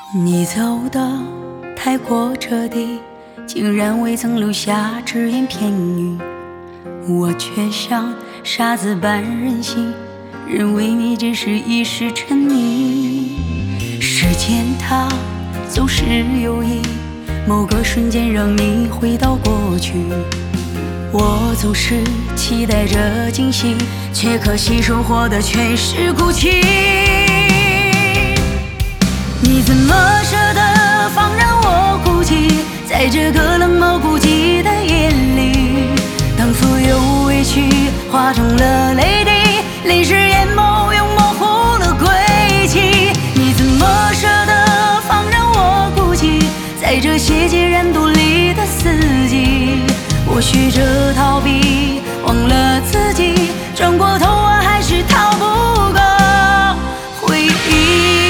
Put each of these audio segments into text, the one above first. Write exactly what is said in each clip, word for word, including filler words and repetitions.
你走的太过彻底，竟然未曾留下只言片语，我却像傻子般任性，认为你只是一时沉迷。时间它总是有意，某个瞬间让你回到过去，我总是期待着惊喜，却可惜收获的全是哭泣。你怎么舍得放任我哭泣，在这个冷漠孤寂的夜里，当所有委屈化成了泪滴，淋湿眼眸又模糊了归期。你怎么舍得放任我哭泣，在这些孑然独立的四季，我学着逃避，忘了自己，转过头我还是逃不过回忆。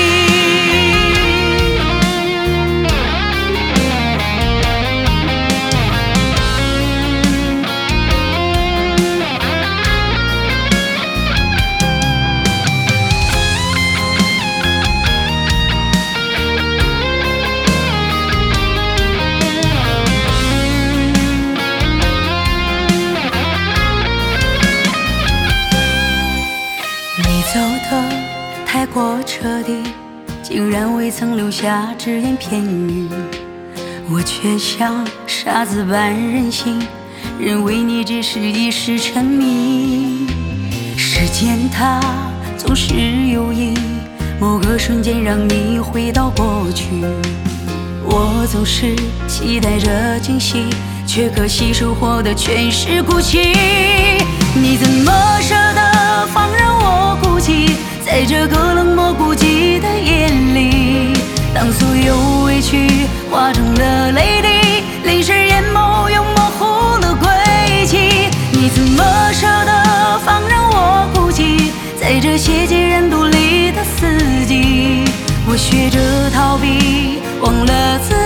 走得太过彻底，竟然未曾留下只言片语，我却像傻子般任性，认为你只是一时沉迷。时间它总是有意，某个瞬间让你回到过去，我总是期待着惊喜，却可惜收获的全是哭泣。你怎么舍得放任我哭泣，在这个冷漠孤寂的夜里，当所有委屈化成了泪滴，淋湿眼眸又模糊了归期。你怎么舍得放任我哭泣，在这些孑然独立的四季，我学着逃避，忘了自己，